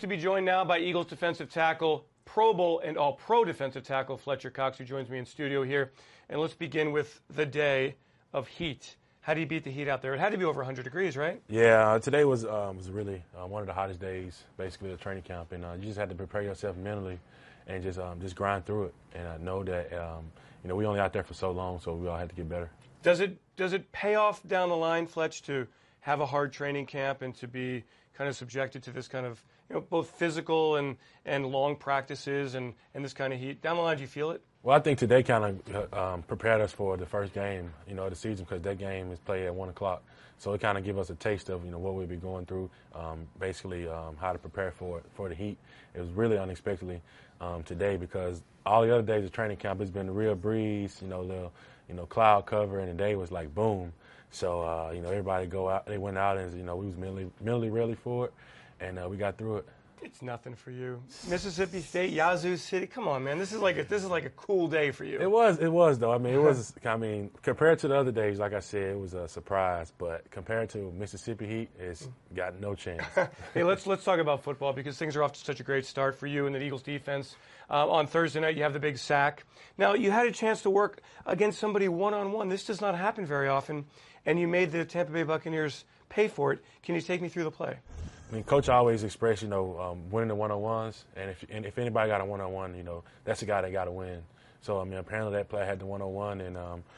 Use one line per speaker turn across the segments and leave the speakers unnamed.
to be joined now by Eagles defensive tackle, Pro Bowl and All-Pro defensive tackle Fletcher Cox, who joins me in studio here. And let's begin with the day of heat. How do you beat the heat out there? It had to be over 100 degrees, right?
Yeah, today was really one of the hottest days, basically, of training camp. And you just had to prepare yourself mentally and just grind through it. And I know that, we only out there for so long, so we all had to get better.
Does it pay off down the line, Fletch, to have a hard training camp and to be kind of subjected to this kind of, both physical and long practices and this kind of heat? Down the line, do you feel it?
Well, I think today kind of prepared us for the first game, of the season, because that game is played at 1 o'clock. So it kind of gave us a taste of, what we'll be going through, basically how to prepare for the heat. It was really unexpectedly today because all the other days of training camp, it's been a real breeze, little, cloud cover, and the day was like boom. So, everybody they went out and, we was mentally ready for it, and we got through it.
It's nothing for you. Mississippi State, Yazoo City. Come on, man. This is like a cool day for you.
It was though. Compared to the other days, like I said, it was a surprise. But compared to Mississippi heat, it's got no chance.
Hey, let's talk about football because things are off to such a great start for you and the Eagles defense. On Thursday night, you have the big sack. Now, you had a chance to work against somebody one-on-one. This does not happen very often, and you made the Tampa Bay Buccaneers pay for it. Can you take me through the play?
Coach always expressed, winning the one-on-ones, and if anybody got a one-on-one, that's the guy that got to win. So, apparently that play had the one-on-one, and,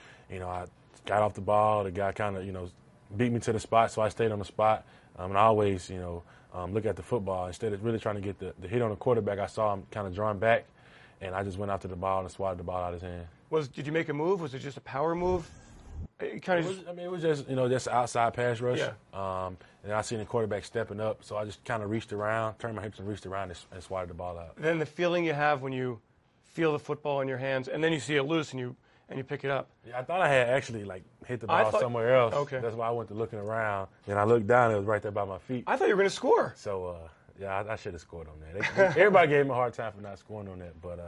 I got off the ball. The guy kind of, beat me to the spot, so I stayed on the spot. And I always, look at the football. Instead of really trying to get the hit on the quarterback, I saw him kind of drawing back, and I just went out to the ball and swatted the ball out of his hand.
Did you make a move? Was it just a power move?
It was just, just an outside pass rush.
Yeah.
And I seen the quarterback stepping up, so I just kind of reached around, turned my hips and reached around and swatted the ball out.
Then the feeling you have when you feel the football in your hands, and then you see it loose and you pick it up.
Yeah, I thought I had actually hit the ball somewhere else.
Okay.
That's why I went to looking around, and I looked down, it was right there by my feet.
I thought you were going to score.
So, I should have scored on that. Everybody gave me a hard time for not scoring on that, but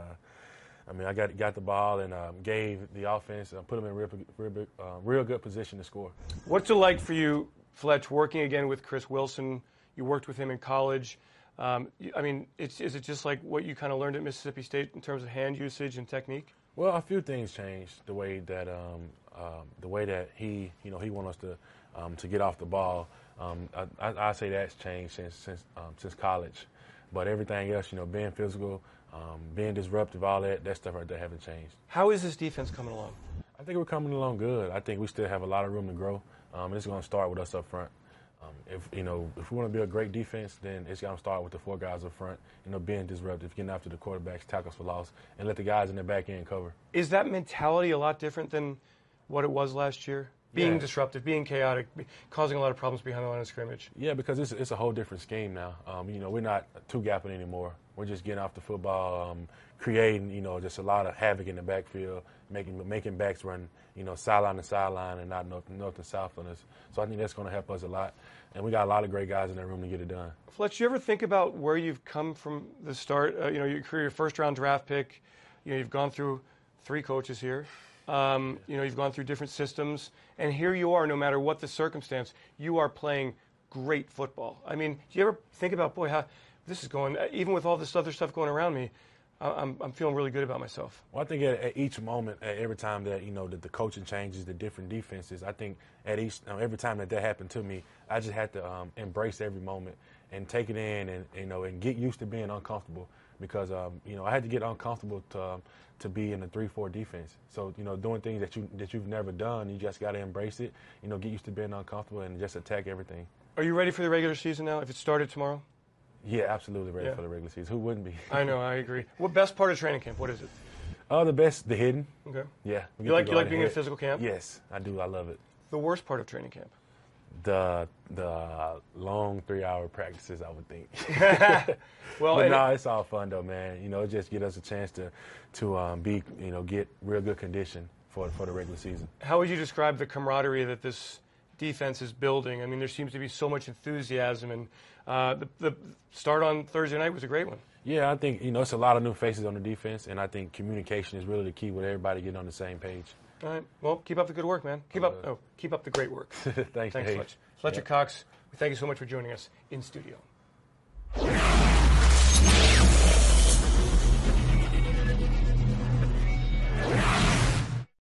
I got the ball and gave the offense, put them in real good position to score.
What's it like for you, Fletch, working again with Chris Wilson? You worked with him in college. Is it just like what you kind of learned at Mississippi State in terms of hand usage and technique?
Well, a few things changed. The way that he wants us to get off the ball. I say that's changed since college. But everything else, being physical, being disruptive, all that stuff right there haven't changed.
How is this defense coming along?
I think we're coming along good. I think we still have a lot of room to grow. And it's going to start with us up front. If we want to be a great defense, then it's going to start with the 4 guys up front, being disruptive, getting after the quarterbacks, tackles for loss, and let the guys in the back end cover.
Is that mentality a lot different than what it was last year? Being disruptive, being chaotic, causing a lot of problems behind the line of scrimmage.
Yeah, because it's a whole different scheme now. We're not two-gapping anymore. We're just getting off the football, creating, just a lot of havoc in the backfield, making backs run, sideline to sideline and not north and south on us. So I think that's going to help us a lot. And we got a lot of great guys in that room to get it done.
Fletch, you ever think about where you've come from the start? Your career, your first-round draft pick. You've gone through 3 coaches here. You've gone through different systems, and here you are, no matter what the circumstance, you are playing great football. Do you ever think about, how this is going, even with all this other stuff going around me, I'm feeling really good about myself.
Well, I think at each moment, at every time that, that the coaching changes, the different defenses, I think every time that happened to me, I just had to embrace every moment and take it in and get used to being uncomfortable because, I had to get uncomfortable to be in the 3-4 defense. So, doing things that you've never done, you just got to embrace it, get used to being uncomfortable and just attack everything.
Are you ready for the regular season now, if it started tomorrow?
Yeah, absolutely ready for the regular season. Who wouldn't be?
I know, I agree. What best part of training camp? What is it?
The best, the hidden.
Okay.
Yeah.
You like being in physical camp?
Yes, I do. I love it.
The worst part of training camp?
The long 3-hour practices, I would think.
Well,
it's all fun though, man. It just get us a chance to get real good condition for the regular season.
How would you describe the camaraderie that this defense is building? There seems to be so much enthusiasm, and the start on Thursday night was a great one.
Yeah, I think it's a lot of new faces on the defense, and I think communication is really the key with everybody getting on the same page.
All right. Well, keep up the good work, man. Keep up the great work.
Thanks,
Fletch. Fletcher Cox, thank you so much for joining us in studio.